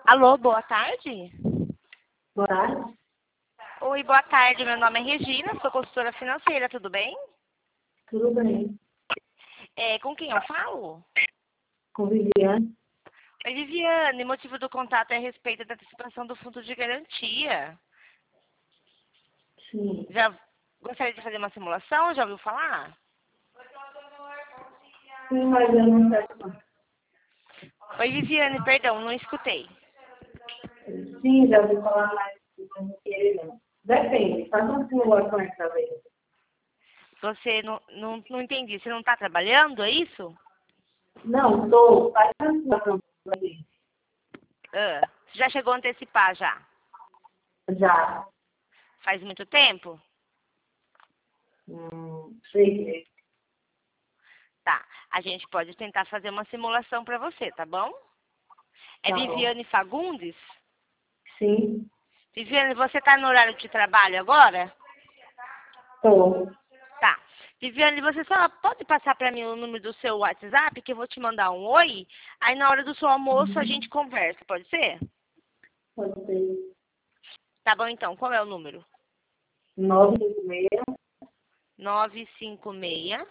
Alô, boa tarde. Boa tarde. Oi, boa tarde. Meu nome é Regina, sou consultora financeira, tudo bem? Tudo bem? Com quem eu falo? Com Viviane? Oi, Viviane, motivo do contato é a respeito da antecipação do fundo de garantia. Sim. Já gostaria de fazer uma simulação? Já ouviu falar? Sim, mas eu não sei. Oi, Viviane, perdão, não escutei. Sim, já ouvi falar, mas não queria não. Depende, faz uma simulação essa vez. Você não entendi, você não está trabalhando, é isso? Não, estou. Faz uma simulação pra mim. Você já chegou a antecipar já? Já. Faz muito tempo? Sei. Tá, a gente pode tentar fazer uma simulação para você, tá bom? É Tá bom. Viviane Fagundes? Sim, Viviane, você está no horário de trabalho agora? estou. Tá. Viviane, você só pode passar para mim o número do seu WhatsApp, que eu vou te mandar um oi. Aí na hora do seu almoço a gente conversa, pode ser? Pode ser. Tá bom então, qual é o número? 956 956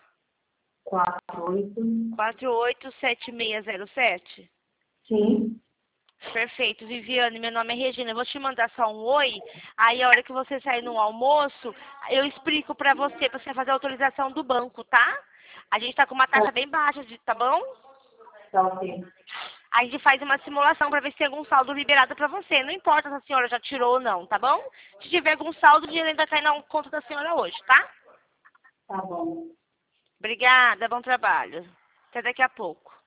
48. 487607. Sim. Perfeito, Viviane, meu nome é Regina, eu vou te mandar só um oi, aí a hora que você sair no almoço, eu explico pra você fazer a autorização do banco, tá? A gente tá com uma taxa bem baixa, tá bom? Tá ok. A gente faz uma simulação pra ver se tem algum saldo liberado pra você, não importa se a senhora já tirou ou não, tá bom? Se tiver algum saldo, o dinheiro ainda cai na conta da senhora hoje, tá? Tá bom. Obrigada, bom trabalho. Até daqui a pouco.